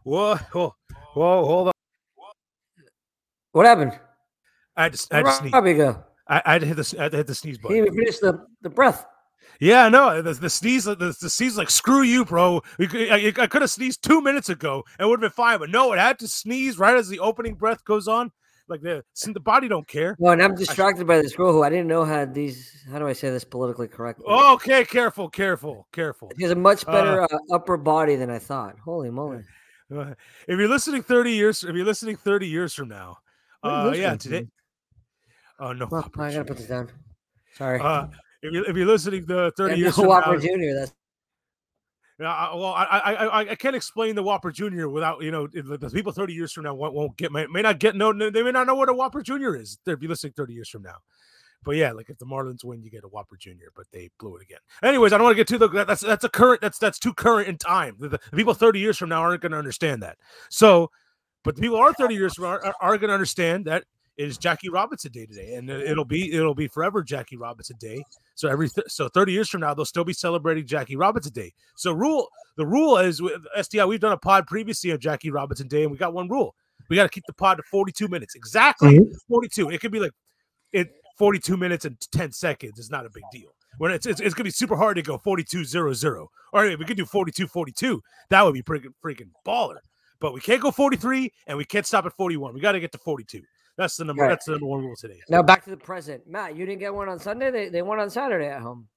whoa, hold on. What happened? I had to sneeze. Robbie go. I had to hit the sneeze He button. didn't even finish the breath. Yeah, no, the sneeze, the sneeze, like screw you, bro. I could have sneezed 2 minutes ago and would have been fine, but no, it had to sneeze right as the opening breath goes on. Like the body don't care. Well, and I'm distracted by this girl who I didn't know had these. How do I say this politically correctly? Okay, careful. She has a much better upper body than I thought. Holy moly! If you're listening 30 years, from now, yeah, today. Oh no, well, I gotta put this down. Sorry. If you're listening to 30 years from now, Whopper Jr. That's. Well, I can't explain the Whopper Jr. without the people 30 years from now may not know what a Whopper Jr. is. They'll be listening 30 years from now. But yeah, like if the Marlins win, you get a Whopper Jr., but they blew it again. Anyways, I don't want to get too that's too current in time. The people 30 years from now aren't going to understand that. So, but the people are 30 years from now are going to understand that it is Jackie Robinson Day today, and it'll be forever Jackie Robinson Day. So 30 years from now, they'll still be celebrating Jackie Robinson Day. So the rule is with STI. We've done a pod previously on Jackie Robinson Day, and we got one rule: we got to keep the pod to 42 minutes, exactly 42. It could be like 42 minutes and 10 seconds is not a big deal. When it's gonna be super hard to go 42:00, or if we could do 42:42, that would be freaking baller. But we can't go 43, and we can't stop at 41. We got to get to 42. That's the number. Right. That's the number one rule today. Now back to the present. Matt, you didn't get one on Sunday. They won on Saturday at home.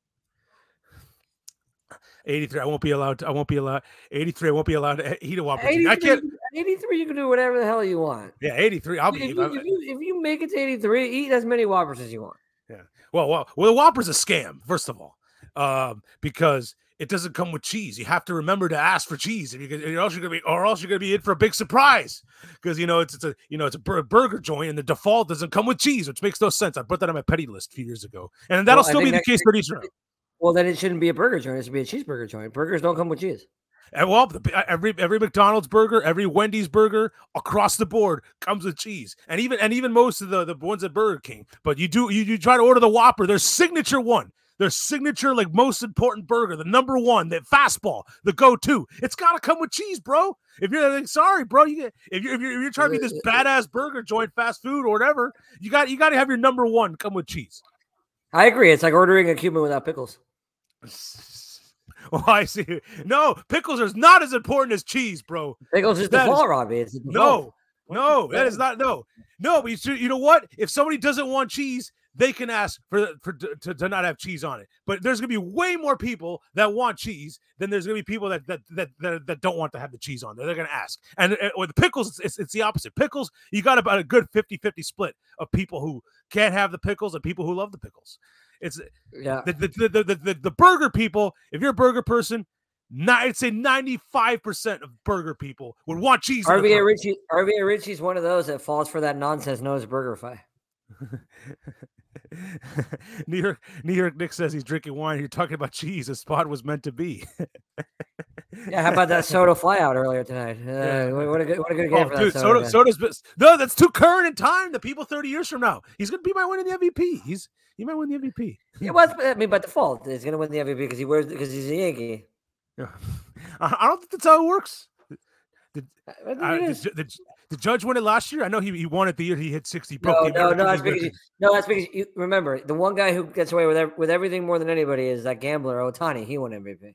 83. I won't be allowed. 83. I won't be allowed to eat a Whopper. I can't. 83. You can do whatever the hell you want. Yeah, 83. I'll be. If you make it to 83, eat as many Whoppers as you want. Yeah. Well, the Whopper's a scam. First of all, because it doesn't come with cheese. You have to remember to ask for cheese, or else you're gonna be in for a big surprise. Because it's a burger joint, and the default doesn't come with cheese, which makes no sense. I put that on my petty list a few years ago, and that'll still be the case for these. Well, then it shouldn't be a burger joint. It should be a cheeseburger joint. Burgers don't come with cheese. And well, every McDonald's burger, every Wendy's burger across the board comes with cheese, and even most of the ones at Burger King. But you try to order the Whopper, their signature one. Their signature, like most important burger, the number one, the fastball, the go-to. It's got to come with cheese, bro. If you're like, sorry, bro, if you're trying to be this badass burger joint, fast food or whatever, you got to have your number one come with cheese. I agree. It's like ordering a Cuban without pickles. Oh, I see. No, pickles are not as important as cheese, bro. Pickles is default, Robbie. It's no, that is not no. But you know what? If somebody doesn't want cheese, they can ask to not have cheese on it. But there's gonna be way more people that want cheese than there's gonna be people that don't want to have the cheese on there. They're gonna ask. And with the pickles, it's the opposite. Pickles, you got about a good 50-50 split of people who can't have the pickles and people who love the pickles. It's the burger people. If you're a burger person, I'd say 95% of burger people would want cheese. RVA Richie's one of those that falls for that nonsense known as BurgerFi. New York Nick says he's drinking wine. You're talking about cheese. The spot was meant to be. Yeah, how about that Soto flyout earlier tonight? What a good game for dude, that Soto's no, that's too current in time. The people 30 years from now, he might win the MVP. He might win the MVP. Yeah, well, I mean, by default, he's going to win the MVP because he's a Yankee. Yeah. I don't think that's how it works. Did Judge win it last year? I know he won it the year he hit 60. No, that's because you remember the one guy who gets away with everything more than anybody is that gambler Ohtani. He won MVP.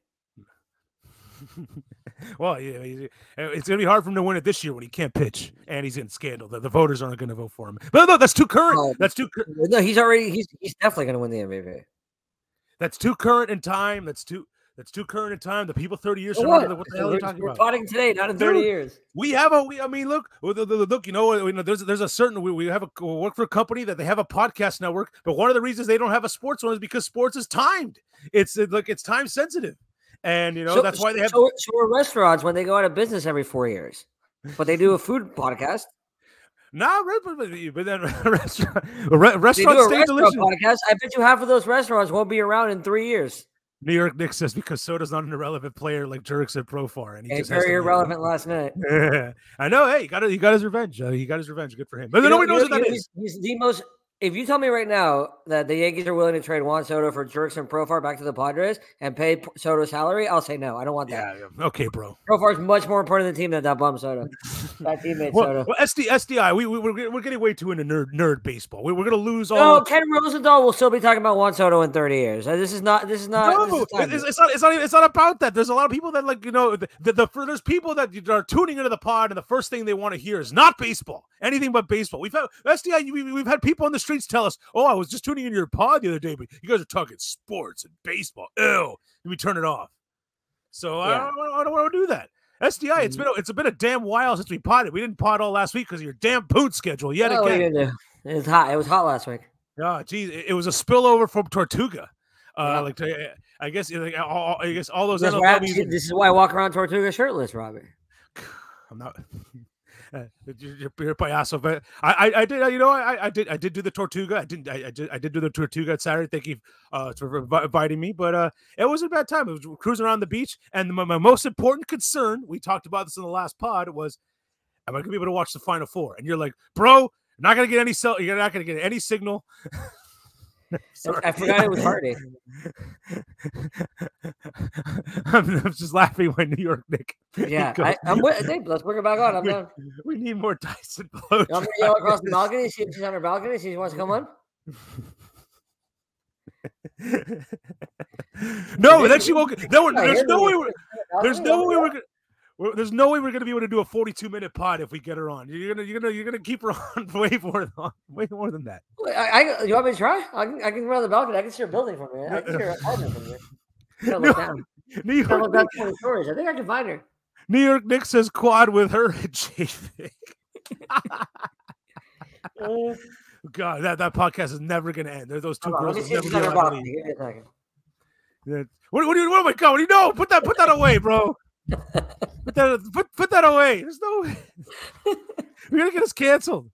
Well, yeah, it's gonna be hard for him to win it this year when he can't pitch and he's in scandal. The voters aren't going to vote for him. But no, that's too current. That's too. No, he's definitely going to win the MVP. That's too current in time. That's too current in time. The people 30 years from now, what the hell are you talking about? We're potting today, not in 30 years. We have look. You know, there's a certain we work for a company that they have a podcast network, but one of the reasons they don't have a sports one is because sports is timed. It's time sensitive. And, that's why they have. So are restaurants when they go out of business every 4 years, but they do a food podcast. No, but then restaurants stay delicious. Podcast. I bet you half of those restaurants won't be around in 3 years. New York Nick says because Soto's not an irrelevant player like Jurek at Profar, and he's very irrelevant last night. I know. Hey, he got his revenge. He got his revenge. Good for him. But nobody knows what that is. He's the most If you tell me right now that the Yankees are willing to trade Juan Soto for Jerks and Profar back to the Padres and pay Soto's salary, I'll say no. I don't want that. Yeah. Okay, bro. Profar is much more important to the team than that bum Soto. That teammate Soto. Well, SDI, we're getting way too into nerd baseball. We're gonna lose all. No, Ken Rosenthal will still be talking about Juan Soto in 30 years. This is not. No, it's not about that. There's a lot of people that there's people that are tuning into the pod, and the first thing they want to hear is not baseball, anything but baseball. We've had SDI, we've had people on the streets tell us, "Oh, I was just tuning into your pod the other day, but you guys are talking sports and baseball." Ew, and we turn it off. So yeah. I don't want to do that. SDI, it's been a damn while since we potted. We didn't pot all last week because of your damn boot schedule yet again. It was hot. It was hot last week. Oh, geez, it was a spillover from Tortuga. I guess all those MLWs. This is why I walk around Tortuga shirtless, Robbie. I'm not. You're payaso, but I did do the Tortuga. I did do the Tortuga at Saturday. Thank you for inviting me. But it wasn't a bad time. It was cruising around the beach, and my most important concern, we talked about this in the last pod, was, am I gonna be able to watch the Final Four? And you're like, bro, you're not gonna get any you're not gonna get any signal. I forgot it was Hardy. I'm just laughing when New York Nick. Yeah, I'm with Dave. Let's bring her back on. I'm done. We need more Tyson Blow. I'm gonna yell across the balcony. See if she's on her balcony. See if she wants to come on. No, but then she won't. There's no way. There's no way we're gonna be able to do a 42-minute pod if we get her on. You're gonna keep her on way more than that. You want me to try? I can run the balcony. I can see her building from here. I can see her apartment from here. Look down. New York Nick, stories. I think I can find her. New York Nick says quad with her and J-Vic. God, that podcast is never gonna end. Those two girls will never be able to leave. What oh my God, what do you know? Put that away, bro. Put that away. There's no way. We're gonna get us canceled.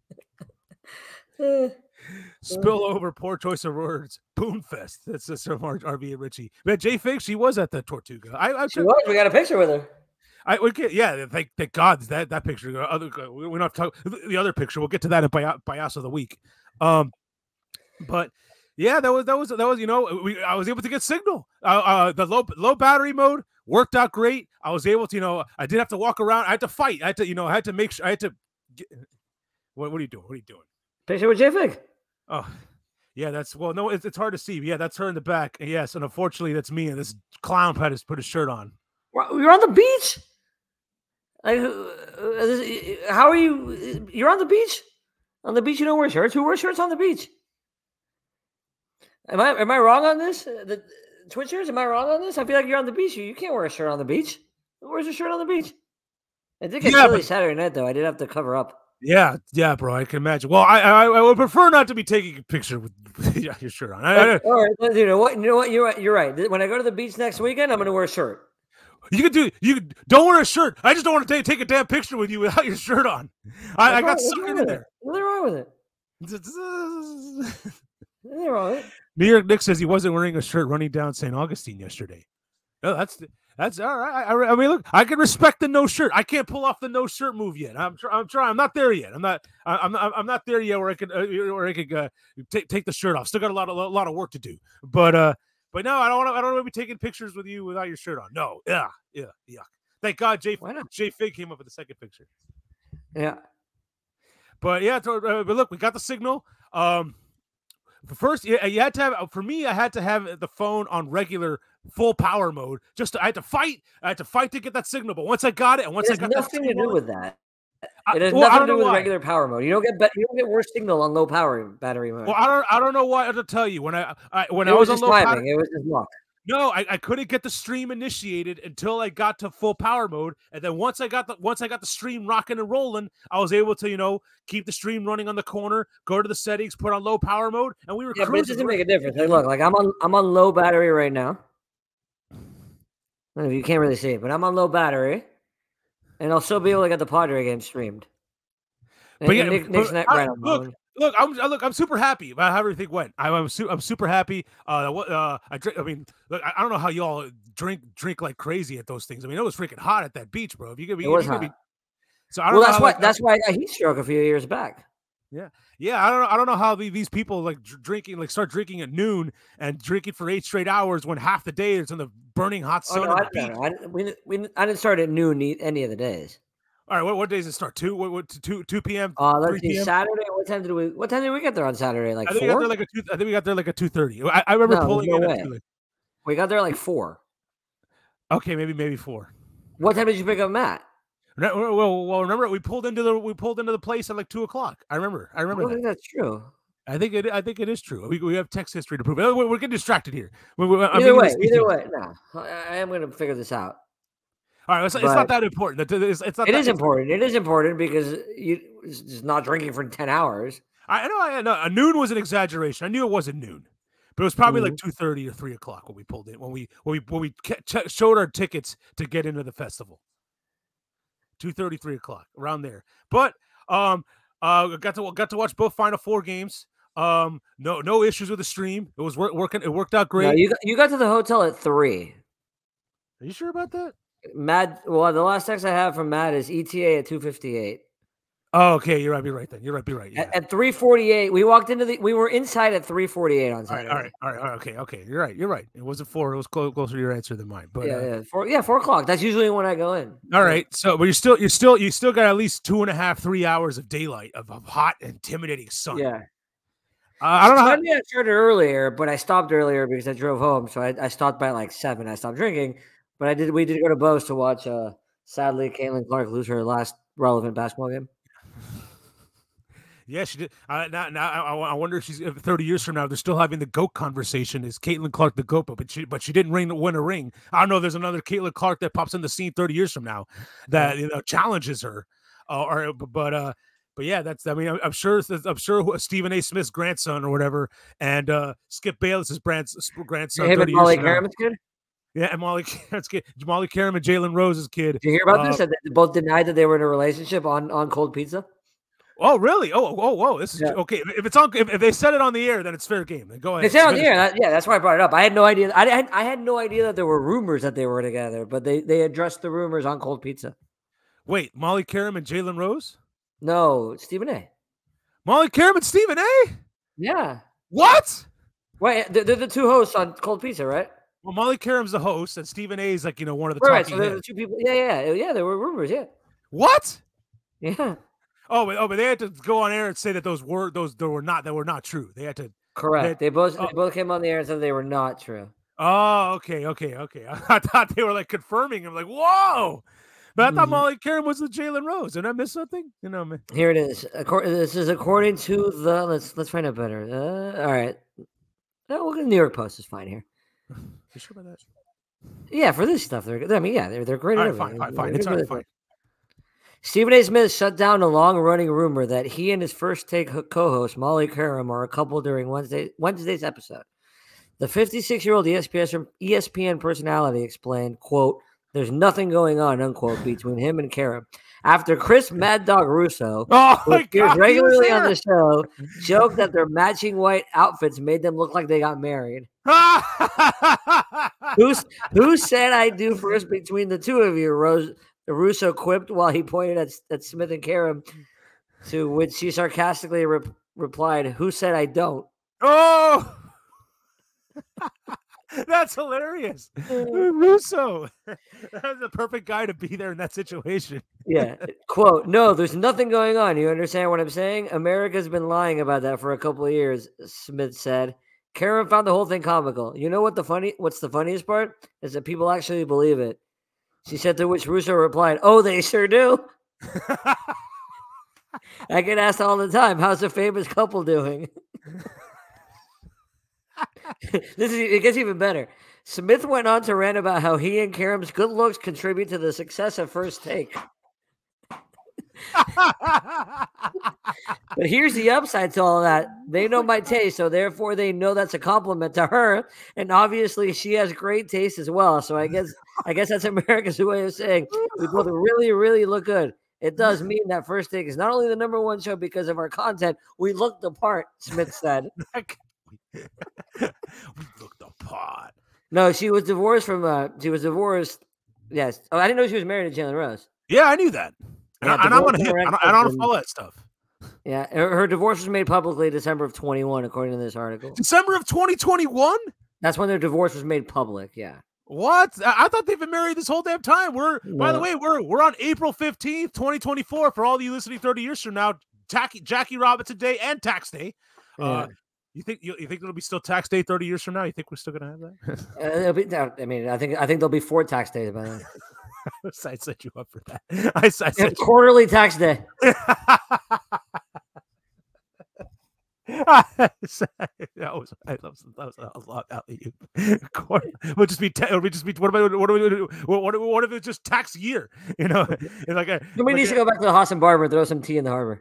Spill over, poor choice of words. Boomfest. That's just from RV and Richie. But Jay Fig, she was at the Tortuga. She was. We got a picture with her. Thank God that picture. We don't have to talk the other picture. We'll get to that in Bias of the week. But yeah, that was I was able to get signal. The low battery mode worked out great. I was able to, I didn't have to walk around. I had to fight. I had to make sure. What are you doing? What are you doing? Picture with J-Fig. Oh, yeah. No, it's hard to see. Yeah, that's her in the back. Yes, and unfortunately, that's me. And this clown had to put his shirt on. You're on the beach. Like, how are you? You're on the beach. On the beach, you don't wear shirts. Who wears shirts on the beach? Am I wrong on this? The Twitchers, am I wrong on this? I feel like you're on the beach. You can't wear a shirt on the beach. Who wears a shirt on the beach? I did get chilly Saturday night, though. I did have to cover up. Yeah, bro. I can imagine. Well, I would prefer not to be taking a picture with your shirt on. All right, you know what? You're right. When I go to the beach next weekend, I'm going to wear a shirt. You don't wear a shirt. I just don't want to take a damn picture with you without your shirt on. I got suckered in there. What's wrong with it? Nothing wrong with it. New York Nick says he wasn't wearing a shirt running down St. Augustine yesterday. Oh, that's all right. I mean, look, I can respect the no shirt. I can't pull off the no shirt move yet. I'm trying. I'm not there yet. I'm not there yet where I could take the shirt off. Still got a lot of work to do. But no, I don't want to be taking pictures with you without your shirt on. No, yeah. Thank God, Jay Fig came up with the second picture. Yeah, but yeah, but look, we got the signal. First, you had to have. For me, I had to have the phone on regular full power mode. I had to fight to get that signal. But once I got it, and once I got nothing to do with that. It has nothing to do with regular power mode. You don't get worse signal on low power battery mode. Well, I don't know what to tell you. When I was on low power, it was just luck. No, I couldn't get the stream initiated until I got to full power mode, and then once I got the stream rocking and rolling, I was able to keep the stream running on the corner, go to the settings, put on low power mode, and we were cruising. But it doesn't make a difference. Like, look, I'm on low battery right now. You can't really see it, but I'm on low battery, and I'll still be able to get the Padre game streamed. But yeah, I'm super happy about how everything went. I'm super happy. I don't know how y'all drink like crazy at those things. I mean, it was freaking hot at that beach, bro. If you could be, it was hot. So I don't know. That's why I got heat stroke a few years back. Yeah, yeah. I don't know how these people like drinking, like start drinking at noon and drinking for 8 straight hours when half the day is in the burning hot Oh sun no, and I the no, beach. no. I didn't start at noon any of the days. All right, what days does it start? What 2 p.m., Let's three see. p.m. Saturday. What time did we get there on Saturday? Like I think we got there 4? like a two. I think we got there like a 2:30. I remember No, there's pulling no in at way. 2. We got there like 4. Okay, maybe 4. What time did you pick up Matt? Well, remember we pulled into the place at like 2 o'clock. I I remember don't that. think that's true. I think it is true. We have text history to prove it. We're getting distracted here. I'm Either getting way, this details. no. I am going to figure this out. All right, it's But not that important. It's not it that. is important. It is important because it's just not drinking for 10 hours. I know. A noon was an exaggeration. I knew it wasn't noon, but it was probably like Mhm. 2:30 or 3 o'clock when we pulled in. When we showed our tickets to get into the festival. 2:30, 3 o'clock, around there. But got to watch both Final Four games. No issues with the stream. It was working. It worked out No, great. you got to the hotel at 3. Are you sure about that? Matt, well, the last text I have from Matt is ETA at 2:58. Oh, okay. You're right. You're right then. You're right. Yeah. At 3:48, we were inside at 3:48 on Saturday. All right. Okay. You're right. It wasn't 4. It was closer to your answer than mine. But Yeah, 4 o'clock. That's usually when I go in. all right. So, but you still got at least 2.5, 3 hours of daylight of hot, intimidating sun. Yeah. I don't know. Sunday I started earlier, but I stopped earlier because I drove home. So I stopped by like 7. I stopped drinking, but we did go to Bo's to watch. Sadly, Caitlin Clark lose her last relevant basketball game. Yeah, she did. Now I wonder if she's 30 years from now. They're still having the GOAT conversation. Is Caitlin Clark the GOAT? But she didn't win a ring. I don't know. There's another Caitlin Clark that pops in the scene 30 years from now that challenges her. But yeah, that's. I mean, I'm sure Stephen A. Smith's grandson or whatever, and Skip Bayless's grandson. Him and 30 years Molly from now. Karaman's kid. Yeah, and Molly Karam and Jalen Rose's kid. Did you hear about this? That they both denied that they were in a relationship on Cold Pizza. Oh, really? Whoa! This is okay. If they said it on the air, then it's fair game. Then go ahead. They said it on the air. That's why I brought it up. I had no idea. I had no idea that there were rumors that they were together, but they addressed the rumors on Cold Pizza. Wait, Molly Karam and Jalen Rose? No, Stephen A. Molly Karam and Stephen A? Yeah. What? Wait, they're the two hosts on Cold Pizza, right? Well, Molly Karam's the host, and Stephen A is like one of the Right. talking So they're heads. the two people. Yeah. There were rumors. Yeah. What? Yeah. But they had to go on air and say that those were not true. They had to. Correct. They both came on the air and said they were not true. Oh, okay. I thought they were like confirming. I'm like, whoa. But I thought Molly Karam was the Jalen Rose. Did I miss something? Man. Here it is. This is according to the. Let's find out better. All right. No, the New York Post is fine here. You sure about that? Yeah, for this stuff, they're. I mean, yeah, they're great. All right, fine. It's all right, fine. Stephen A. Smith shut down a long-running rumor that he and his First Take co-host Molly Karam are a couple during Wednesday's episode. The 56-year-old ESPN personality explained, quote, "There's nothing going on," unquote, between him and Karam. After Chris Mad Dog Russo, who appears regularly on the show, joked that their matching white outfits made them look like they got married. Who said I do first between the two of you? Russo quipped while he pointed at Smith and Karam, to which she sarcastically replied, "Who said I don't?" Oh! That's hilarious. Russo. That's the perfect guy to be there in that situation. Yeah. Quote, "No, there's nothing going on. You understand what I'm saying? America's been lying about that for a couple of years," Smith said. Karam found the whole thing comical. You know what's the funniest part? Is that people actually believe it. She said, to which Russo replied, "Oh, they sure do." I get asked all the time, "How's a famous couple doing?" It gets even better. Smith went on to rant about how he and Karam's good looks contribute to the success of First Take. But here's the upside to all that. They know my taste, so therefore they know that's a compliment to her. And obviously she has great taste as well. So I guess that's America's way of saying we both really, really look good. It does mean that First Take is not only the '1 show because of our content, we look the part, Smith said. We looked the part. No, she was divorced Yes. Oh, I didn't know she was married to Jalen Rose. Yeah, I knew that. And I don't want to follow that stuff. Yeah, her divorce was made publicly December of 21, according to this article. December of 2021? That's when their divorce was made public. Yeah. What? I thought they've been married this whole damn time. By the No. way, we're on April 15th, 2024. For all of you listening 30 years from now, Jackie Robinson Day and Tax Day. Yeah. You think it'll be still Tax Day 30 years from now? You think we're still gonna have that? I mean, I think there'll be 4 tax days by then. I set you up for that. I set quarterly tax day. that was a lot out of you. We'll just be. What if it's just tax year? You know, we need to go back to the Hassan Barber and throw some tea in the harbor.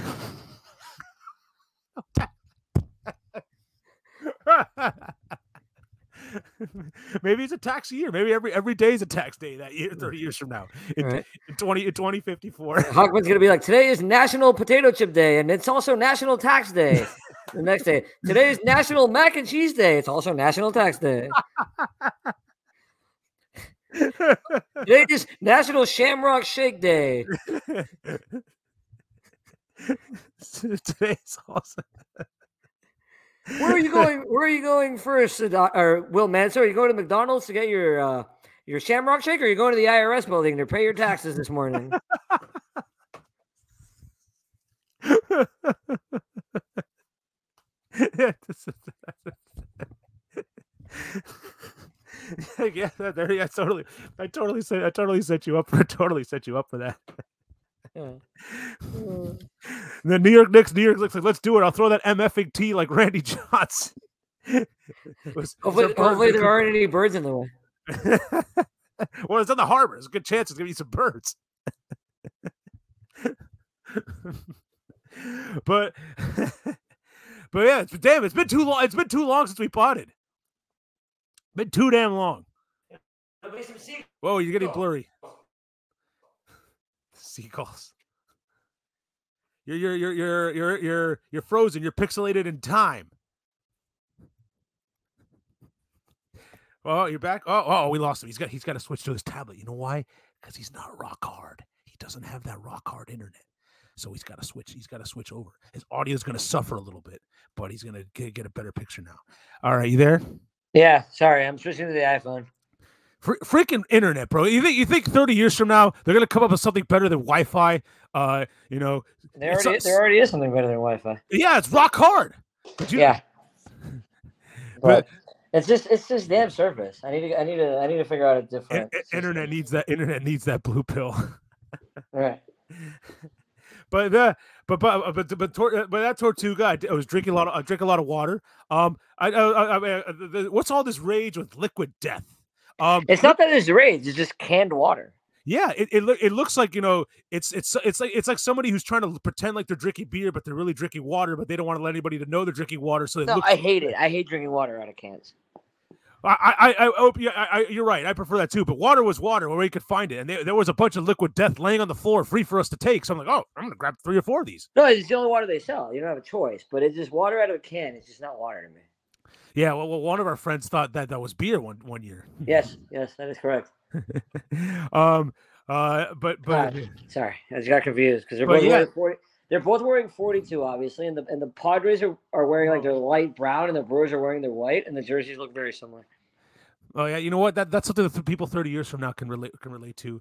Maybe it's a tax year. Maybe every day is a tax day that year, 30 years from now. In 2054. Huckman's gonna be like, today is National Potato Chip Day, and it's also National Tax Day. The next day, today is National Mac and Cheese Day. It's also National Tax Day. Today is National Shamrock Shake Day. Today's awesome. Where are you going? Where are you going first, or Will Mansour? Are you going to McDonald's to get your Shamrock Shake, or are you going to the IRS building to pay your taxes this morning? Yeah, I totally set you up for that. Yeah. The New York Knicks looks like, let's do it. I'll throw that MFing T like Randy Johnson. Hopefully there aren't any birds in the way. Well, it's on the harbor. There's a good chance it's gonna be some birds. but yeah, it's been too long. It's been too long since we potted. Been too damn long. Whoa, you're getting blurry. Seagulls. You're frozen. You're pixelated in time. Oh, you're back. Oh, we lost him. He's got to switch to his tablet. You know why? Because he's not rock hard. He doesn't have that rock hard internet. So he's got to switch. He's got to switch over. His audio is going to suffer a little bit, but he's going to get a better picture now. All right, you there? Yeah. Sorry, I'm switching to the iPhone. Freaking internet, bro. You think 30 years from now they're gonna come up with something better than Wi-Fi? There already is something better than Wi-Fi. Yeah, it's rock hard. Yeah, but it's just damn surface. I need to figure out a different. Internet needs that blue pill. Right. But that Tortuga, I was drinking a lot of water. What's all this rage with liquid death? It's not that it's rage; it's just canned water. Yeah, it looks like, it's like somebody who's trying to pretend like they're drinking beer, but they're really drinking water, but they don't want to let anybody to know they're drinking water. So I hate it. I hate drinking water out of cans. You're right. I prefer that too. But water was water where we could find it, and there was a bunch of liquid death laying on the floor, free for us to take. So I'm like, I'm gonna grab 3 or 4 of these. No, it's the only water they sell. You don't have a choice. But it's just water out of a can. It's just not water to me. Yeah, well, one of our friends thought that was beer one year. Yes, that is correct. Sorry, I just got confused because they're both wearing 40. They're both wearing 42, obviously, and the Padres are wearing like their light brown, and the Brewers are wearing their white, and the jerseys look very similar. Oh yeah, you know what? That's something that people 30 years from now can relate to.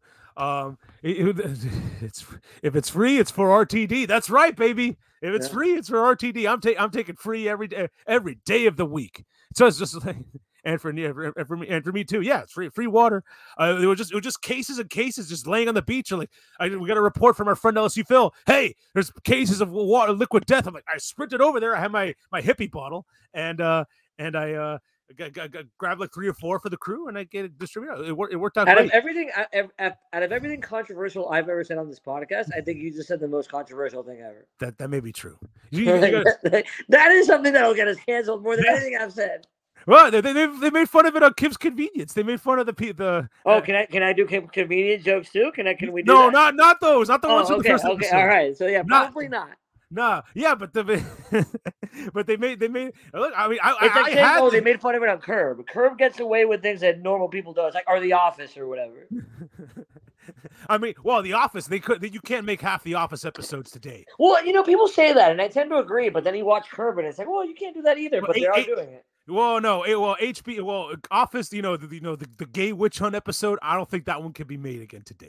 If it's free, it's for RTD. That's right, baby. If it's free, it's for RTD. I'm taking free every day of the week. So it's just like, and for me too. Yeah, it's free water. It was just cases and cases just laying on the beach. We got a report from our friend LSU Phil. Hey, there's cases of water, liquid death. I'm like, I sprinted over there. I had my hippie bottle, and I grabbed like 3 or 4 for the crew, and I get it distributed. It worked out great. Out of everything controversial I've ever said on this podcast, I think you just said the most controversial thing ever. That may be true. That is something that will get us canceled more than anything I've said. Well, they made fun of it on Kim's Convenience. They made fun of the. Oh, can I do convenient jokes too? Can we do? No, that? not those. Not the ones from the first episode. Okay, all right. So yeah, probably not. Nah, yeah, but but they made. Look, I mean, they made fun of it on Curb. Curb gets away with things that normal people do. It's like, or The Office or whatever. I mean, well, The Office, you can't make half The Office episodes today. Well, people say that, and I tend to agree. But then you watch Curb, and it's like, well, you can't do that either. Well, But they are doing it. Well, no, Office, the gay witch hunt episode. I don't think that one can be made again today.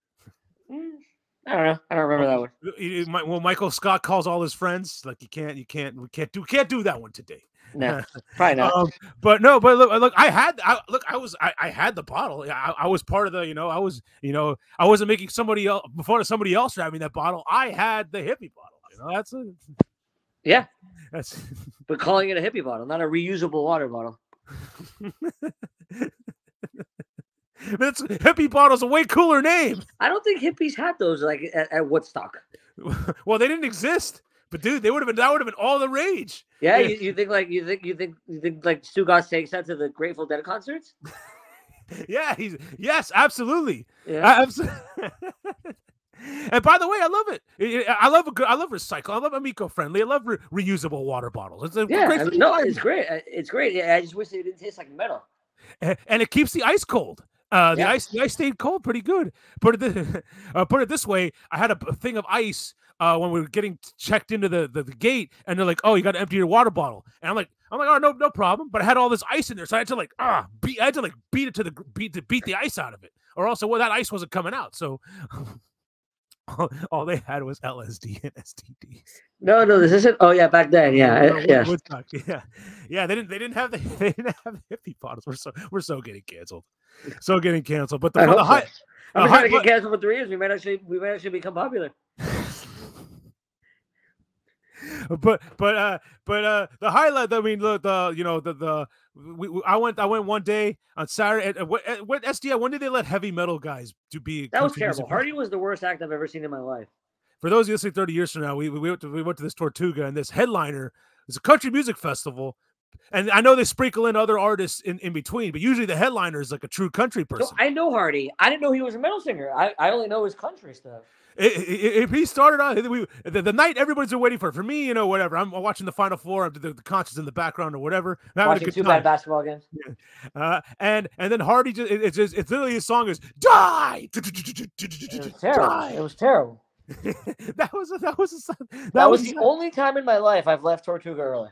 I don't know. I don't remember that one. Well, Michael Scott calls all his friends like we can't do that one today. No, probably not. But look, I had the bottle. I was part of the, I wasn't making somebody else before somebody else having that bottle. I had the hippie bottle. That's it. Yeah. That's. But calling it a hippie bottle, not a reusable water bottle. That's hippie bottle's a way cooler name. I don't think hippies had those like at Woodstock. Well, they didn't exist. But dude, that would have been all the rage. Yeah, you think like Stu Goss takes that to the Grateful Dead concerts? Yeah, yes, absolutely. Yeah. And by the way, I love it. I love recycle. I love I'm eco-friendly. I love reusable water bottles. It's it's great. It's great. Yeah, I just wish it didn't taste like metal. And it keeps the ice cold. The ice stayed cold pretty good. Put it this way, I had a thing of ice when we were getting checked into the gate, and they're like, "Oh, you got to empty your water bottle." And I'm like, "Oh, no problem." But I had all this ice in there, so I had to beat it to beat the ice out of it, or else that ice wasn't coming out. So all they had was LSD and STDs. No, this isn't. Oh yeah, back then, yeah. Woodstock, yeah. They didn't have the hippie bottles. We're so getting canceled. So getting canceled. But I'm trying to get canceled for 3 years. We might actually become popular. But the highlight. I mean, I went one day on Saturday. What SDI? When did they let heavy metal guys be? That was terrible. Hardy was the worst act I've ever seen in my life. For those of you listening 30 years from now, we went to this Tortuga, and this headliner is a country music festival. And I know they sprinkle in other artists in between, but usually the headliner is like a true country person. So I know Hardy. I didn't know he was a metal singer. I only know his country stuff. If he started on the night, everybody's been waiting for it. For me, whatever. I'm watching the Final Four, the concerts in the background or whatever. Watching two bad basketball games. Yeah. And then Hardy it's literally his song is "Die." It was terrible. It was terrible. that was the only time in my life I've left Tortuga early.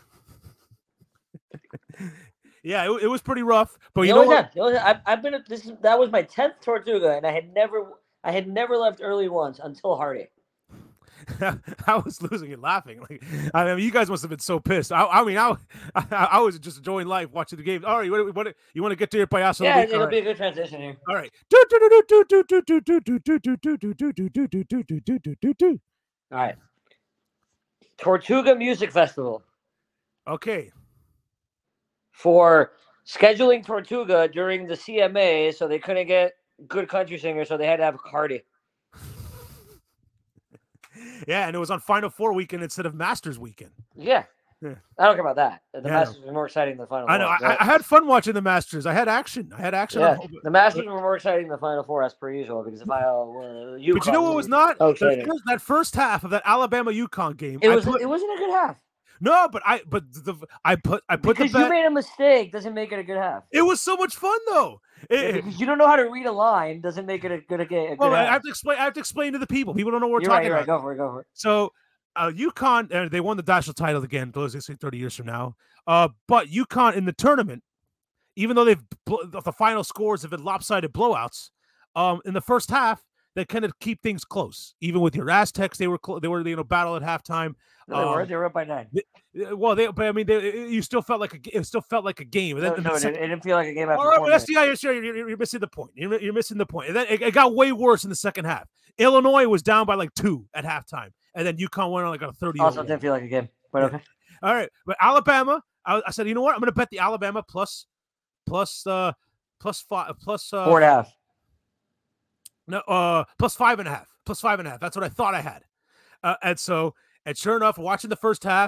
Yeah, it was pretty rough. But that was my 10th Tortuga, and I had never left early once until Hardy. I was losing it laughing. Like, I mean, you guys must have been so pissed. I was just enjoying life watching the game. All right, you want to get to your payaso? Yeah, it'll be a good transition here. All right. All right. Tortuga Music Festival. Okay. For scheduling Tortuga during the CMA, so they couldn't get good country singers, so they had to have Hardy. Yeah, and it was on Final Four weekend instead of Masters weekend. Yeah. I don't care about that. The Masters were more exciting than the Final Four. I know. I had fun watching the Masters. I had action. Yeah. The Masters were more exciting than the Final Four, as per usual, because but you know what was not? That first half of that Alabama UConn game. It wasn't a good half. No, but I put because you made a mistake doesn't make it a good half. It was so much fun though. Because you don't know how to read a line doesn't make it a good half. I have to explain to the people. People don't know what we're talking about. Go for it. So UConn, they won the national title again. Those 30 years from now. But UConn in the tournament, even though the final scores have been lopsided blowouts, in the first half they kind of keep things close. Even with your Aztecs, they were battle at halftime. No, they were up by 9. You still felt like it still felt like a game. It didn't feel like a game after. You're missing the point. You're missing the point. And then it got way worse in the second half. Illinois was down by like 2 at halftime, and then UConn went on like a 30. Also, didn't feel like a game, but okay. All right, but Alabama, I said, you know what? I'm going to bet the Alabama plus 5 plus 4.5. No, plus 5.5. Plus 5.5. That's what I thought I had. And sure enough, watching the first half,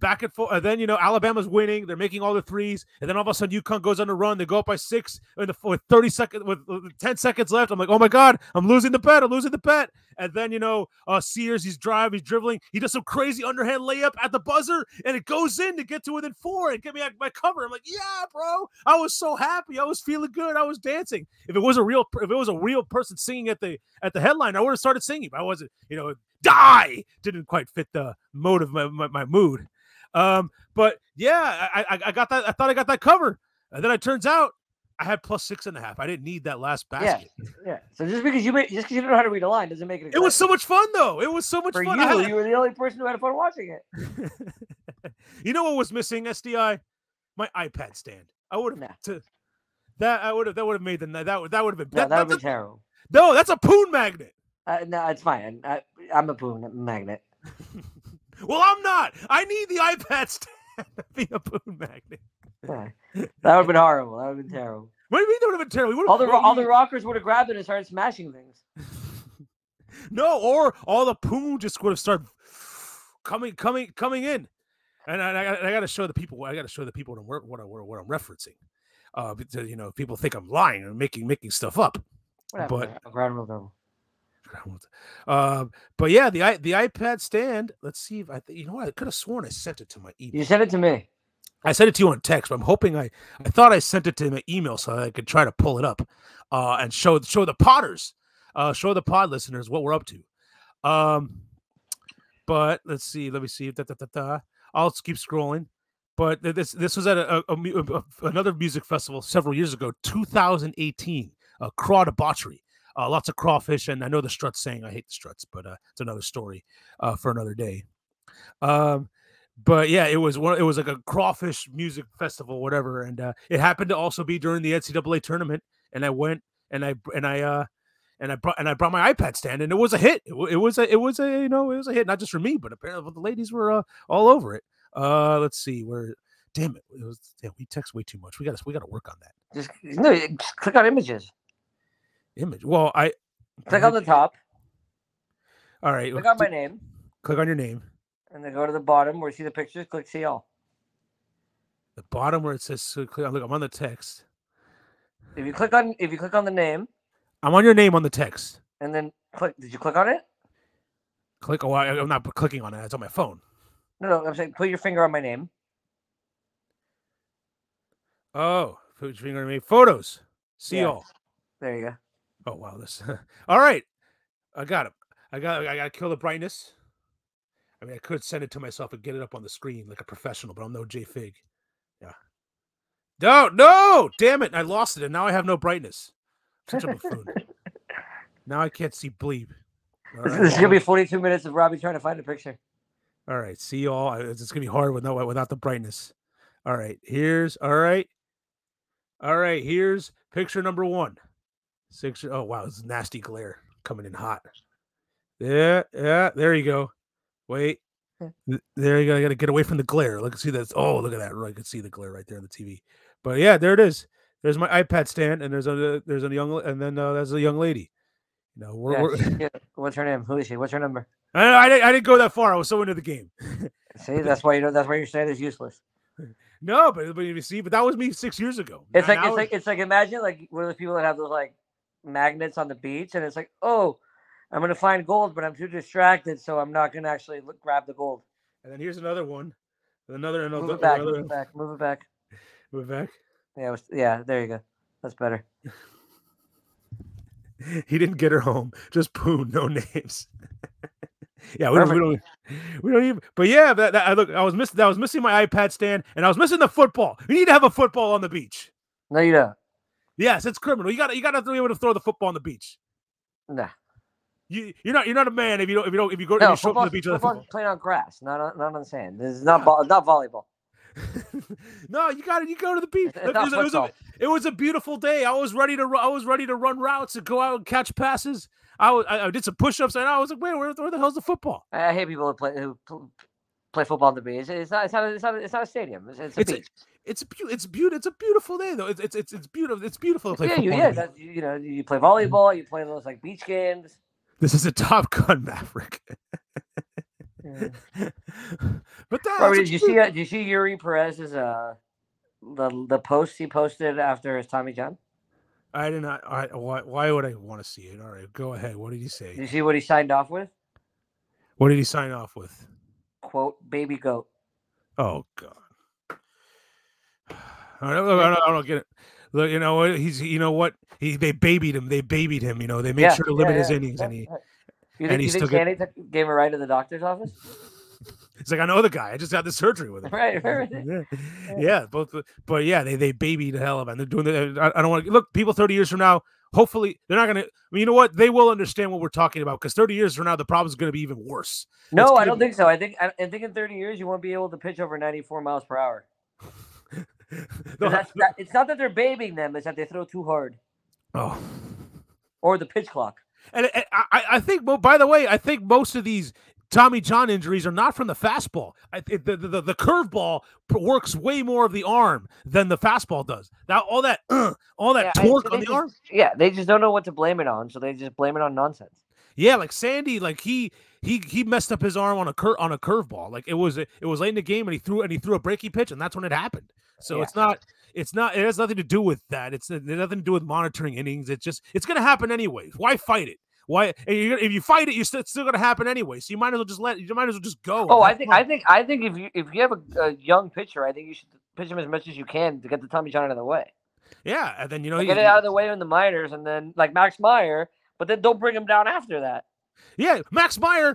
back and forth. And then, Alabama's winning. They're making all the threes. And then all of a sudden, UConn goes on a run. They go up by 6 with 30 seconds, with 10 seconds left. I'm like, oh my God, I'm losing the bet. And then, Sears, he's dribbling. He does some crazy underhand layup at the buzzer, and it goes in to get to within 4 and get me my cover. I'm like, yeah, bro. I was so happy. I was feeling good. I was dancing. If it was a real person singing at the headline, I would have started singing. But I wasn't, die didn't quite fit the mode of my mood. But yeah, I got that. I thought I got that cover, and then it turns out I had plus 6.5. I didn't need that last basket. Yeah. So just because you don't know how to read a line doesn't make it exciting. It was so much fun, though. It was so much fun. You were the only person who had fun watching it. You know what was missing, SDI? My iPad stand. I would have that would have made that would have been. No, that would have been terrible. No, that's a Poon magnet. No, it's fine. I'm a Poon magnet. Well, I'm not. I need the iPad stand to be a Poon magnet. Yeah. That would have been horrible. That would have been terrible. What do you mean that would have been terrible? All the rockers would have grabbed it and started smashing things. No, or all the Poon just would have started coming in. And I got to show the people. I got to show the people what I'm referencing. Because, people think I'm lying and making stuff up. Whatever. But but yeah, the iPad stand. Let's see if I could have sworn I sent it to my email. You sent it to me. I sent it to you on text, but I'm hoping I thought I sent it to my email so I could try to pull it up and show the podders, show the pod listeners what we're up to. But let's see. Let me see. I'll keep scrolling. But this was at another music festival several years ago, 2018. Craw Debauchery. Lots of crawfish, and I know the Struts saying I hate the Struts, but it's another story for another day. But yeah, it was like a crawfish music festival, whatever, and it happened to also be during the NCAA tournament. And I went and I brought my iPad stand, and it was a hit. It was a hit, not just for me, but apparently the ladies were all over it. Let's see where. Damn it! We text way too much. We got to work on that. Just click on images. Image. Well, click on the top. All right. Click on my name. Click on your name. And then go to the bottom where you see the pictures. Click see all. The bottom where it says look, I'm on the text. If you click on the name. I'm on your name on the text. And then click. Did you click on it? Click. Oh, I'm not clicking on it. It's on my phone. No. I'm saying put your finger on my name. Oh, put your finger on me. Photos. See all. There you go. Oh wow, this. All right, I got it. I got to kill the brightness. I mean, I could send it to myself and get it up on the screen like a professional, but I'm no J Fig. Yeah. No, damn it! I lost it, and now I have no brightness. Such a buffoon. Now I can't see bleep. Right. This is gonna be 42 minutes of Robbie trying to find a picture. All right, see y'all. It's gonna be hard without the brightness. All right, here's picture number 1. Oh wow, it's nasty glare coming in hot. Yeah, there you go. Wait, there you go. I gotta get away from the glare. Look, see that. Oh, look at that. I can see the glare right there on the TV. But yeah, there it is. There's my iPad stand, and there's a young, and then there's a young lady. What's her name? Who is she? What's her number? I didn't go that far. I was so into the game. See, that's why your stand is useless. No, but you see, but that was me 6 years ago. It's like imagine like one of those people that have those like magnets on the beach, and it's like, oh, I'm gonna find gold, but I'm too distracted, so I'm not gonna actually grab the gold. And then here's another one. Move it back. Move it back. Yeah, there you go. That's better. He didn't get her home. Just Poon, no names. Yeah, we don't even. But yeah, I was missing my iPad stand, and I was missing the football. You need to have a football on the beach. No, you don't. Yes, it's criminal. You got to be able to throw the football on the beach. Nah. You're not a man if you go to the beach. Football playing on grass, not on sand. This is not volleyball. No, you go to the beach. It was a beautiful day. I was ready to run routes and go out and catch passes. I did some push-ups, and I was like, "Wait, where the hell's the football?" I hate people who play football on the beach. It's not a stadium. It's a beach. It's a beautiful day though. It's beautiful. It's beautiful to play football. Yeah, you play volleyball. You play those like beach games. This is a Top Gun Maverick. But Robert, did you see Yuri Perez's the post he posted after his Tommy John? I did not. Why would I want to see it? All right, go ahead. What did he say? Did you see what he signed off with? What did he sign off with? Quote, baby goat. Oh God. I don't get it. Look, you know what? They babied him. They babied him. You know, they made sure to limit his innings, and he. You think Sandy gave a ride to the doctor's office? It's like, I know the guy. I just had the surgery with him. Right. Yeah, both. But yeah, they baby the hell of it. And they're doing the. I don't want to look. People 30 years from now, hopefully, they're not gonna. I mean, you know what? They will understand what we're talking about, because 30 years from now, the problem is going to be even worse. No, I don't think so. I think in 30 years, you won't be able to pitch over 94 miles per hour. It's not that they're babying them; it's that they throw too hard. Oh. Or the pitch clock. And I think. Well, by the way, I think most of these Tommy John injuries are not from the fastball. The curveball works way more of the arm than the fastball does. Now all that torque on the arm. Yeah, they just don't know what to blame it on, so they just blame it on nonsense. Yeah, like Sandy, like he messed up his arm on a curveball. Like it was late in the game, and he threw a breaky pitch, and that's when it happened. So it has nothing to do with that. It has nothing to do with monitoring innings. It's going to happen anyways. Why fight it? Why, if you fight it, it's still going to happen anyway. So you might as well just go. Oh, I think if you have a young pitcher, I think you should pitch him as much as you can to get the Tommy John out of the way. Yeah, and then get it out of the way in the minors, and then like Max Meyer, but then don't bring him down after that. Yeah, Max Meyer,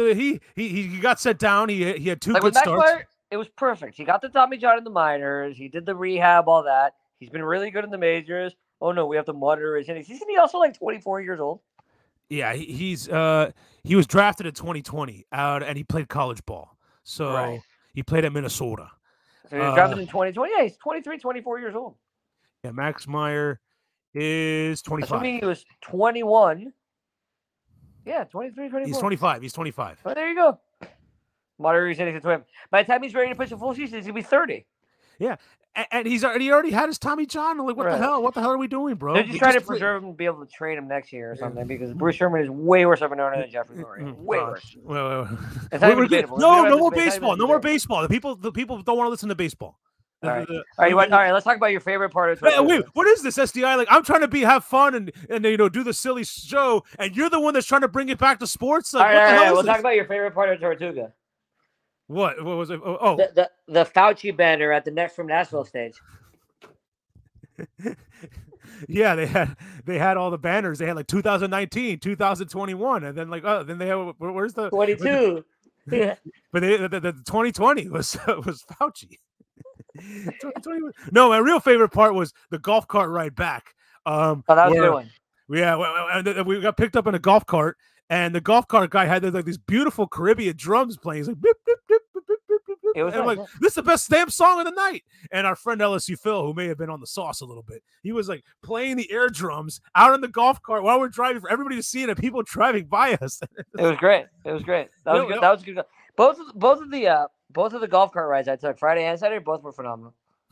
he got sent down. He had two good starts. Meyer, it was perfect. He got the Tommy John in the minors. He did the rehab, all that. He's been really good in the majors. Oh no, we have to monitor his innings. Isn't he also like 24 years old? Yeah, he was drafted in 2020 and he played college ball. So he played at Minnesota. So he was drafted in 2020. Yeah, he's 23, 24 years old. Yeah, Max Meyer is 25. Assuming he was 21. Yeah, 23, 24. He's 25. Oh, there you go. Monitor his innings to him. By the time he's ready to pitch a full season, he's going to be 30. Yeah. And he already had his Tommy John. Like, what the hell? What the hell are we doing, bro? They're just trying to preserve him to be able to train him next year or something, because Bruce Sherman is way worse of an owner than Jeffrey Lurie. Way worse. Well, no more baseball. No more baseball. The people don't want to listen to baseball. All right. Let's talk about your favorite part of it. Wait, what is this, SDI? Like, I'm trying to have fun and do the silly show, and you're the one that's trying to bring it back to sports. Like, all right. We'll talk about your favorite part of Tortuga. What was it? Oh, the Fauci banner at the Next from Nashville stage. Yeah, they had all the banners. They had like 2019, 2021, and then then they have where's the 22? Yeah, but the 2020 was Fauci. 2020 no, my real favorite part was the golf cart ride back. That was a good one. Yeah, we got picked up in a golf cart, and the golf cart guy had like these beautiful Caribbean drums playing. He's like, bip, bip, bip, bip, bip, bip, bip. It was like, this is the best damn song of the night. And our friend LSU Phil, who may have been on the sauce a little bit, he was like playing the air drums out in the golf cart while we're driving for everybody to see it and people driving by us. It was great. That was good. That was good. Both of the golf cart rides I took Friday and Saturday, both were phenomenal.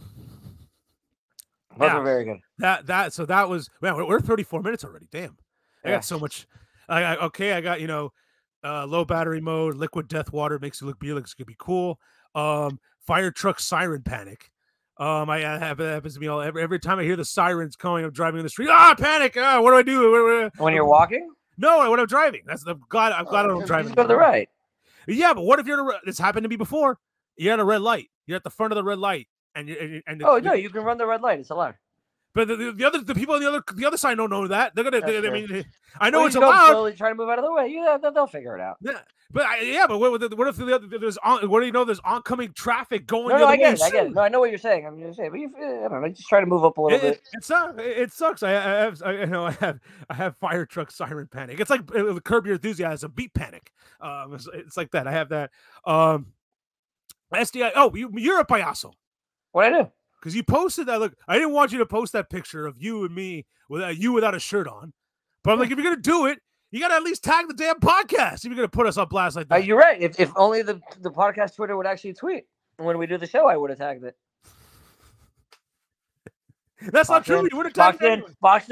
Both were very good. So that was, man, we're 34 minutes already. Damn. I got so much. I got, low battery mode, liquid death water makes it look like it's gonna be cool. Fire truck siren panic. I have it happens to me every time I hear the sirens coming. I'm driving in the street. Panic! What do I do? When you're walking? No, when I'm driving. I'm glad I'm driving. Go to the right. Yeah, but what if this happened to me before? You're at a red light. You're at the front of the red light, and you can run the red light. It's allowed. But the people on the other side don't know that. They're gonna. I mean, I know it's allowed. Slowly try to move out of the way. Yeah, they'll figure it out. Yeah, but what if there's there's oncoming traffic going? No, I get it. No, I know what you're saying. I'm just saying, but I don't know. Just try to move up a little bit. It sucks. I have fire truck siren panic. It's like Curb Your Enthusiasm, beat panic. It's like that. I have that. SDI. Oh, you're a payaso. What I do? Because you posted that. Look, I didn't want you to post that picture of you and me without a shirt on. But I'm like, if you're gonna do it, you gotta at least tag the damn podcast. If you're gonna put us on blast like that. You're right. If only the podcast Twitter would actually tweet when we do the show, I would have tagged it. That's not true. You would have tagged it. Boxed in.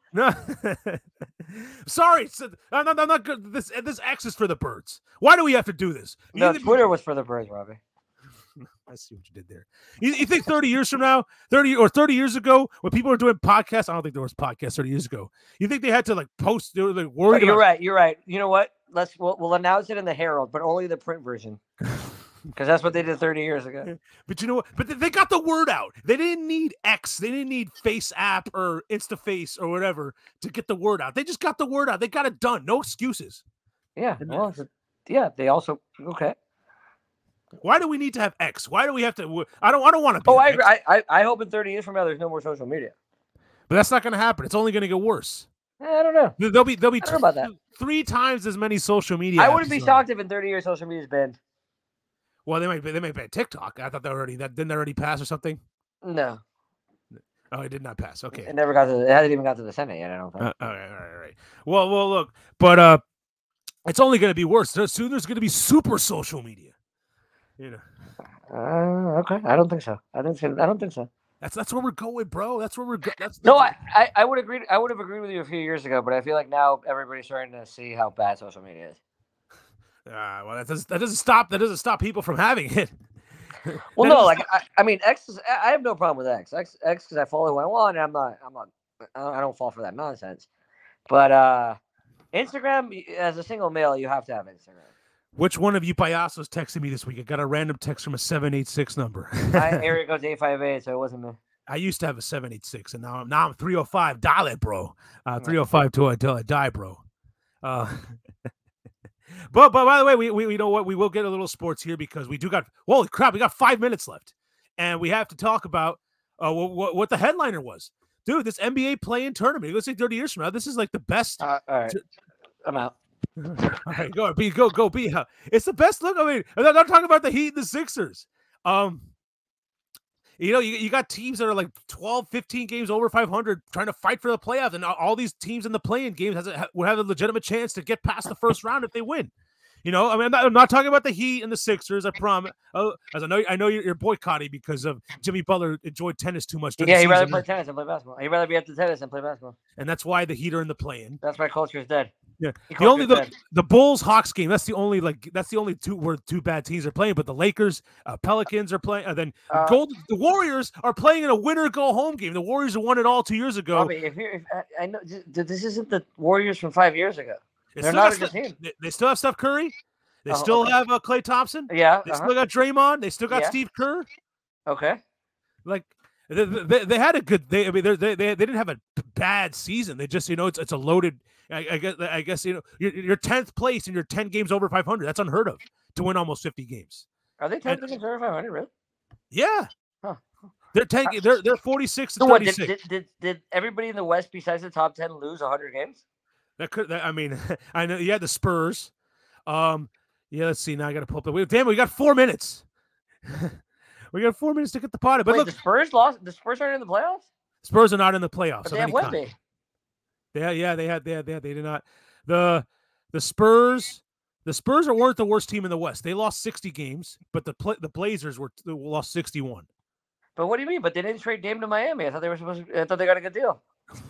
No, sorry, I'm not good. This X is for the birds. Why do we have to do this? No, Twitter was for the birds, Robbie. I see what you did there. You think 30 years from now, 30 years ago, when people were doing podcasts, I don't think there was podcasts 30 years ago. You think they had to like post? They were like worried. You're right. You're right. You know what? We'll announce it in the Herald, but only the print version. Because that's what they did 30 years ago. But you know what? But they got the word out. They didn't need X. They didn't need Face App or InstaFace or whatever to get the word out. They just got the word out. They got it done. No excuses. Yeah. Well, yeah. They also okay. Why do we need to have X? Why do we have to? I don't want to. Oh, I agree. I hope in 30 years from now there's no more social media. But that's not going to happen. It's only going to get worse. I don't know. There'll be about that. 3 times as many social media. I wouldn't be shocked if in 30 years social media's banned. Well, they might ban TikTok. I thought didn't already pass or something. No. Oh, it did not pass. Okay. It hasn't even got to the Senate yet. I don't think. All right. Well, look, but it's only going to be worse. Soon there's going to be super social media. You know. Okay. I don't think so. I don't think so. That's where we're going, bro. That's where we're going. No, I would agree. I would have agreed with you a few years ago, but I feel like now everybody's starting to see how bad social media is. Well, that doesn't stop people from having it. Well, no, like I mean, X. I have no problem with X. X because I follow who I want, and I don't fall for that nonsense. But Instagram, as a single male, you have to have Instagram. Which one of you payasos texted me this week? I got a random text from a 786 number. Area goes 858, so it wasn't me. I used to have a 786, and now I'm 305. Dial it, bro. 305 till I die, bro. But by the way, we know what, we will get a little sports here because we do got, holy crap, we got 5 minutes left, and we have to talk about what the headliner was. Dude, this NBA play-in tournament. Let's say 30 years from now, this is like the best. All right, I'm out. All right, go B. It's the best look. I mean, I'm not talking about the Heat and the Sixers. You know, you got teams that are like 12, 15 games over 500 trying to fight for the playoffs, and all these teams in the play-in games would have a legitimate chance to get past the first round if they win. You know, I mean, I'm not talking about the Heat and the Sixers. I promise. As I know you're boycotting because of Jimmy Butler enjoyed tennis too much. Yeah, he'd rather play tennis than play basketball. He'd rather be at the tennis than play basketball. And that's why the Heat are in the play-in. That's why culture is dead. Yeah, the Bulls Hawks game. That's the only two bad teams are playing. But the Lakers, Pelicans are playing. Then the Warriors are playing in a winner go home game. The Warriors won it all 2 years ago. Bobby, I know this isn't the Warriors from 5 years ago. They're not a good team. They still have Steph Curry. They still have Klay Thompson. Yeah, they still got Draymond. They still got Steve Kerr. Okay, like they had a good. They didn't have a bad season. They just it's a loaded. I guess you're 10th place and you're 10 games over 500. That's unheard of to win almost 50 games. Are they 10 games over 500? Really? Yeah. Huh. They're 10. They're 46 to 36. Did everybody in the West besides the top 10 lose 100 games? I mean, I know. Yeah, the Spurs. Yeah. Let's see. Now I got to pull up the. Damn, we got 4 minutes. We got 4 minutes to get the pot. But wait, look, the Spurs lost. The Spurs aren't in the playoffs. Spurs are not in the playoffs. But they have Wemby. Yeah, they did not. The Spurs weren't the worst team in the West. They lost 60 games, but the Blazers lost 61. But what do you mean? But they didn't trade Dame to Miami. I thought they got a good deal.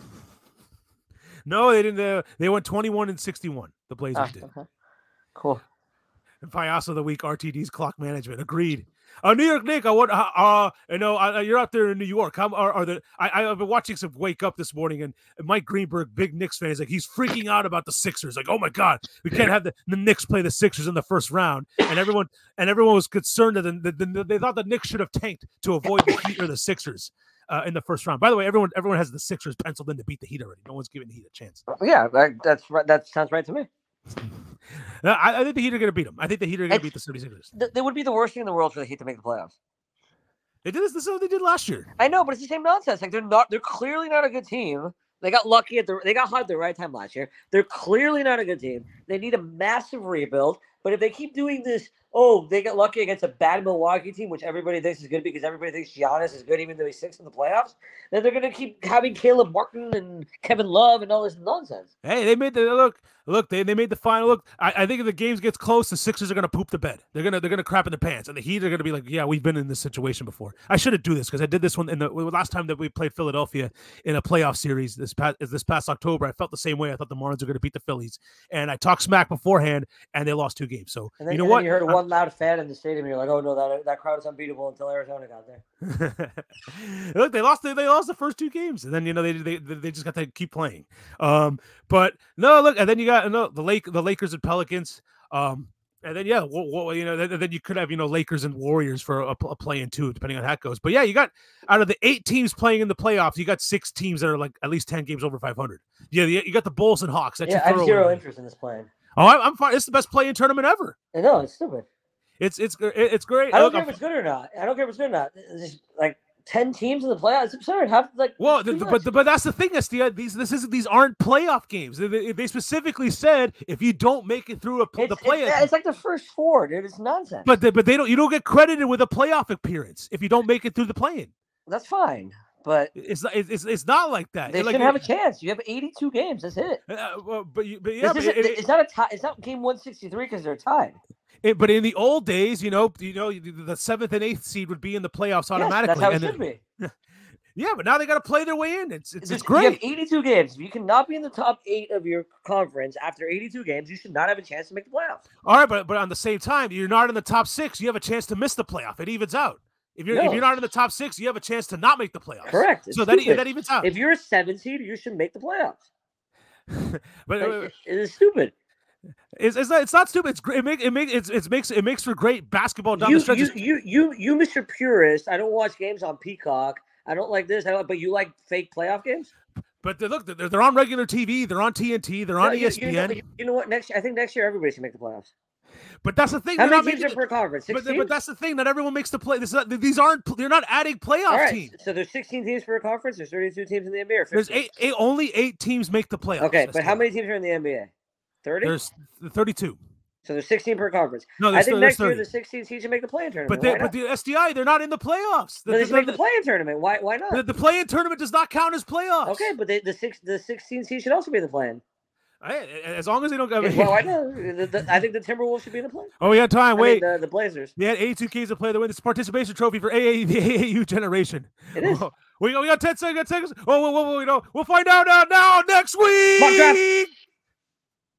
No, they didn't. They went 21-61. The Blazers did. Okay. Cool. And Payaso of the week, RTD's clock management. Agreed. New York Nick, you're out there in New York. I've been watching some Wake Up this morning, and Mike Greenberg, big Knicks fan, is like he's freaking out about the Sixers. Like, oh my God, we can't have the Knicks play the Sixers in the first round. And everyone was concerned that they thought the Knicks should have tanked to avoid the Heat or the Sixers in the first round. By the way, everyone has the Sixers penciled in to beat the Heat already. No one's giving the Heat a chance. Yeah, that's right. That sounds right to me. I think the Heat are going to beat them. I think the Heat are going to beat the 76ers. They would be the worst thing in the world for the Heat to make the playoffs. They did this. This is what they did last year. I know, but it's the same nonsense. Like they're clearly not a good team. They got lucky they got hot at the right time last year. They're clearly not a good team. They need a massive rebuild. But if they keep doing this, oh, they got lucky against a bad Milwaukee team, which everybody thinks is good because everybody thinks Giannis is good, even though he's 6th in the playoffs, then they're going to keep having Caleb Martin and Kevin Love and all this nonsense. Hey, they made the look. They made the final look. I think if the game gets close, the Sixers are gonna poop the bed. They're gonna crap in the pants, and the Heat are gonna be like, yeah, we've been in this situation before. I shouldn't do this because I did this one in the last time that we played Philadelphia in a playoff series this past October. I felt the same way. I thought the Marlins were gonna beat the Phillies, and I talked smack beforehand, and they lost 2 games. So then, you know what? You heard one loud fan in the stadium, and you're like, oh no, that crowd is unbeatable until Arizona got there. Look, they lost the first 2 games, and then they just got to keep playing. But no, look, and then you got the Lakers and Pelicans. And then then you could have Lakers and Warriors for a play-in too, depending on how it goes. But yeah, you got out of the 8 teams playing in the playoffs, you got 6 teams that are like at least 10 games over 500. Yeah, you got the Bulls and Hawks. I have zero interest in this play-in. Oh, I'm fine. It's the best play-in tournament ever. I know, it's stupid. It's great. I don't care if it's good or not. It's just like 10 teams in the playoffs. It's absurd. But that's the thing. These aren't playoff games. They specifically said if you don't make it through the playoff, it's like the first 4, dude. It's nonsense. But they don't. You don't get credited with a playoff appearance if you don't make it through the play-in. That's fine, but it's not like that. They shouldn't have a chance. You have 82 games. That's it. It's not a tie. It's not game 163 because they're tied. But in the old days, the 7th and 8th seed would be in the playoffs automatically. Yes, that's how it should be. Yeah, but now they got to play their way in. It's great. You have 82 games. If you cannot be in the top 8 of your conference after 82 games, you should not have a chance to make the playoffs. All right, but on the same time, you're not in the top 6. You have a chance to miss the playoff. It evens out. If you're not in the top 6, you have a chance to not make the playoffs. Correct. So that evens out. If you're a 7 seed, you should make the playoffs. But it is stupid. It's not stupid. It makes for great basketball down the stretch. You Mr. Purist. I don't watch games on Peacock. I don't like this. But you like fake playoff games. But they're on regular TV. They're on TNT. They're on ESPN. You know what? I think next year everybody should make the playoffs. But that's the thing. How many teams are per conference? 6 teams? But that's the thing. Not everyone makes the play. They're not adding playoff teams. So there's 16 teams per conference. There's 32 teams in the NBA. There's only 8 teams make the playoffs. Okay, but how many teams are in the NBA? 30? There's 32. So there's 16 per conference. No, I think next year the 16 teams should make the play-in tournament. But the SDI, they're not in the playoffs. They should make the play-in tournament. Why not? The play-in tournament does not count as playoffs. Okay, but the 16 teams should also be in the play-in. As long as they don't go. Well, I know. I think the Timberwolves should be in the play. Oh, we got time. Wait. The Blazers. They had 82 keys to play the win. This participation trophy for the AAU generation. It is. We got 10 seconds. Whoa. We'll find out now next week.